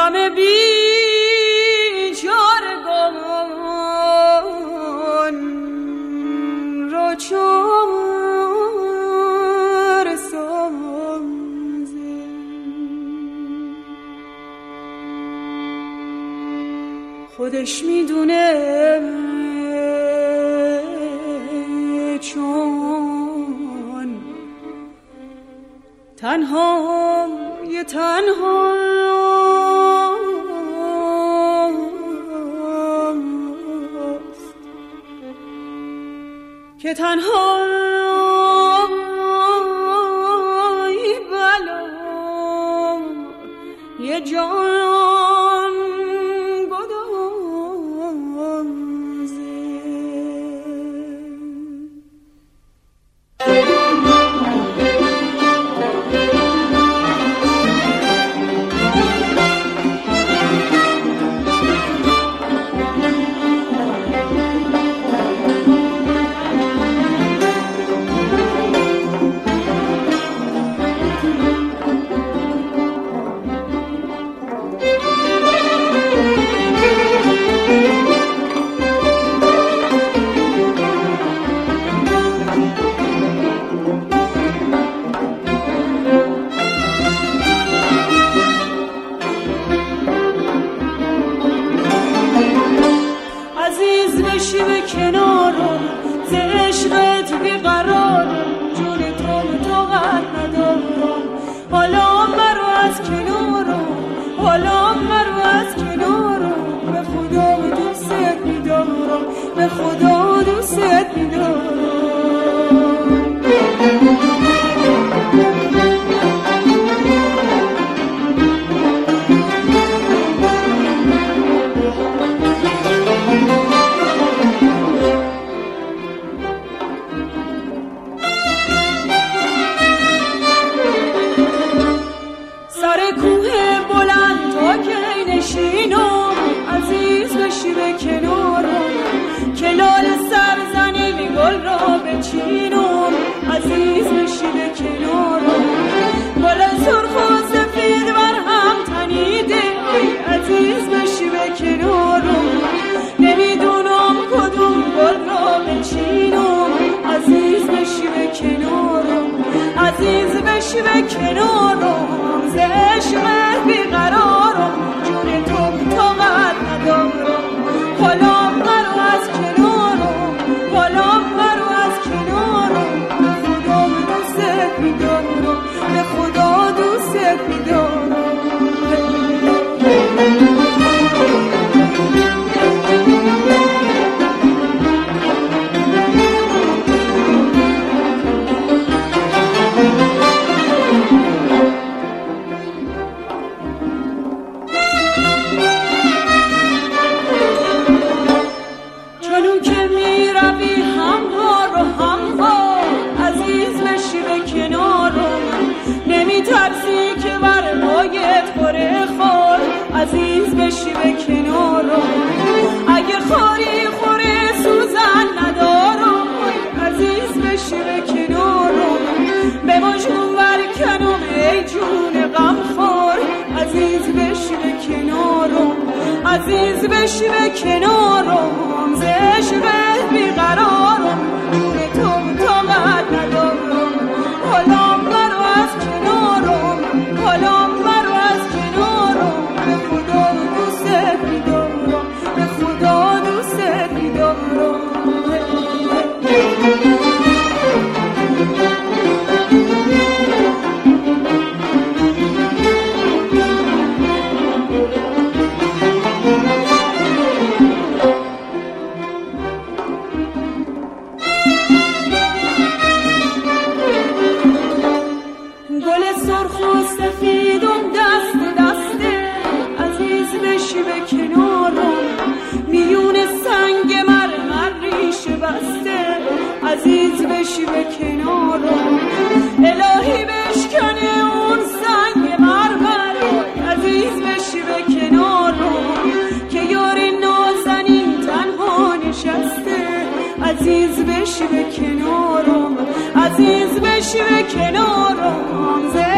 غم بیچارگان را چاره سازه. خودش میدونه چون تنها یه تنها که تنها ای بلا یه جان گدازه. به خدا دوست می‌دارم. سر کوه بلند تا که نشینم عزیز بشی به کنارم، کلال سرزنی گل را بچینم عزیز بشی به کنارم. گل سرخ و سفید بر هم تنیده عزیز بشی به کنارم. نمیدونم کدوم گل را بچینم عزیز بشی به کنارم. عزیز بشی به کنارم ز عشقت بیقرارم. جون تو طاقت ندارم حالا مرو از کنارم، حالا مرو از کنارم. به خدا دوست می‌دارم، به خدا دوست می‌دارم. عزیز بشی به کنارم. اگه خاری خوره سوزن ندارم عزیز بشی به کنارم. به مجموع برکنم ای جون غم خور عزیز بشی به کنارم. عزیز بشی به کنارم ز عشقت بیقرارم. جون تو طاقت ندارم حالا مرو از کنارم، حالا مرو از کنارم. به خدا دوست می‌دارم، به خدا دوست می‌دارم. گل سرخ و سفیدم دست دسته عزیز بشی به کنارم. میون سنگ مرمر ریشه بسته عزیز بشی به کنارم. الهی بشکنه اون سنگ مرمر عزیز بشی به کنارم. که یار نازنین تنها نشسته عزیز بشی به کنارم، عزیز بشی به کنارم.